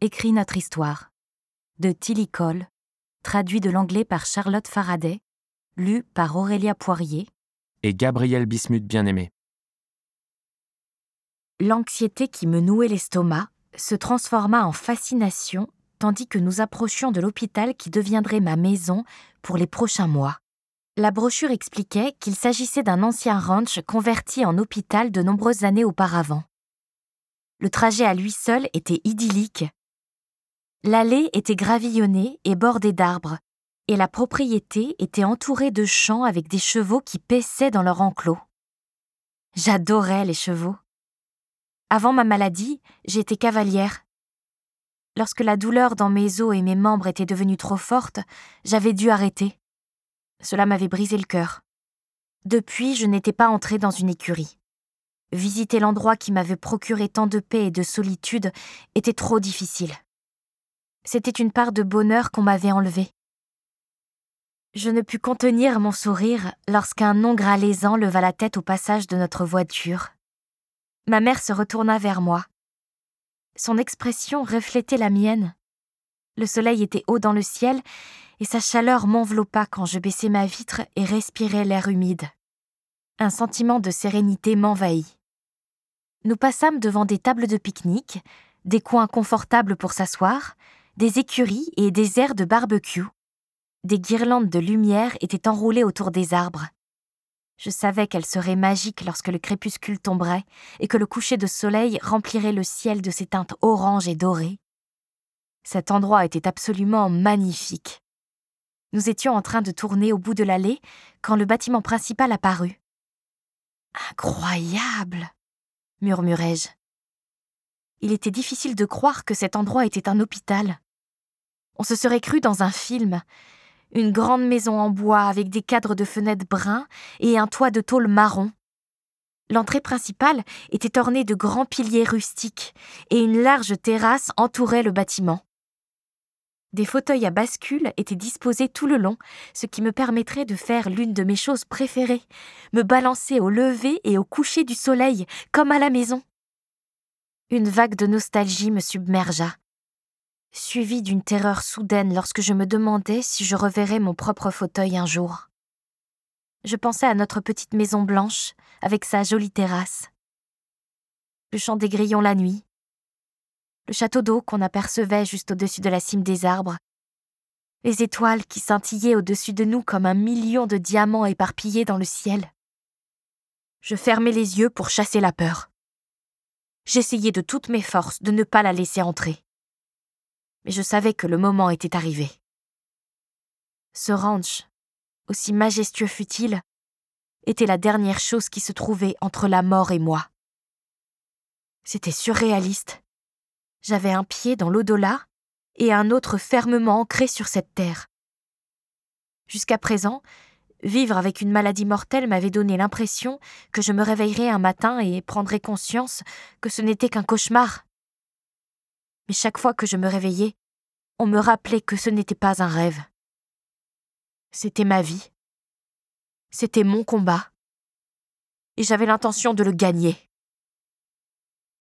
écrit notre histoire, de Tilly Cole, traduit de l'anglais par Charlotte Faraday, lu par Aurélia Poirier et Gabriel Bismuth bien-aimé. L'anxiété qui me nouait l'estomac se transforma en fascination tandis que nous approchions de l'hôpital qui deviendrait ma maison pour les prochains mois. La brochure expliquait qu'il s'agissait d'un ancien ranch converti en hôpital de nombreuses années auparavant. Le trajet à lui seul était idyllique. L'allée était gravillonnée et bordée d'arbres, et la propriété était entourée de champs avec des chevaux qui paissaient dans leur enclos. J'adorais les chevaux. Avant ma maladie, j'étais cavalière. Lorsque la douleur dans mes os et mes membres était devenue trop forte, j'avais dû arrêter. Cela m'avait brisé le cœur. Depuis, je n'étais pas entrée dans une écurie. Visiter l'endroit qui m'avait procuré tant de paix et de solitude était trop difficile. C'était une part de bonheur qu'on m'avait enlevée. Je ne pus contenir mon sourire lorsqu'un nom gralaisant leva la tête au passage de notre voiture. Ma mère se retourna vers moi. Son expression reflétait la mienne. Le soleil était haut dans le ciel et sa chaleur m'enveloppa quand je baissai ma vitre et respirai l'air humide. Un sentiment de sérénité m'envahit. Nous passâmes devant des tables de pique-nique, des coins confortables pour s'asseoir, des écuries et des aires de barbecue. Des guirlandes de lumière étaient enroulées autour des arbres. Je savais qu'elles seraient magiques lorsque le crépuscule tomberait et que le coucher de soleil remplirait le ciel de ses teintes oranges et dorées. Cet endroit était absolument magnifique. Nous étions en train de tourner au bout de l'allée quand le bâtiment principal apparut. « Incroyable !» murmurai-je. Il était difficile de croire que cet endroit était un hôpital. On se serait cru dans un film. Une grande maison en bois avec des cadres de fenêtres bruns et un toit de tôle marron. L'entrée principale était ornée de grands piliers rustiques et une large terrasse entourait le bâtiment. Des fauteuils à bascule étaient disposés tout le long, ce qui me permettrait de faire l'une de mes choses préférées, me balancer au lever et au coucher du soleil, comme à la maison. Une vague de nostalgie me submergea, suivie d'une terreur soudaine lorsque je me demandais si je reverrais mon propre fauteuil un jour. Je pensais à notre petite maison blanche, avec sa jolie terrasse. Le chant des grillons la nuit. Le château d'eau qu'on apercevait juste au-dessus de la cime des arbres. Les étoiles qui scintillaient au-dessus de nous comme un million de diamants éparpillés dans le ciel. Je fermais les yeux pour chasser la peur. J'essayais de toutes mes forces de ne pas la laisser entrer. Mais je savais que le moment était arrivé. Ce ranch, aussi majestueux fut-il, était la dernière chose qui se trouvait entre la mort et moi. C'était surréaliste. J'avais un pied dans l'au-delà et un autre fermement ancré sur cette terre. Jusqu'à présent, vivre avec une maladie mortelle m'avait donné l'impression que je me réveillerais un matin et prendrais conscience que ce n'était qu'un cauchemar. Mais chaque fois que je me réveillais, on me rappelait que ce n'était pas un rêve. C'était ma vie. C'était mon combat. Et j'avais l'intention de le gagner.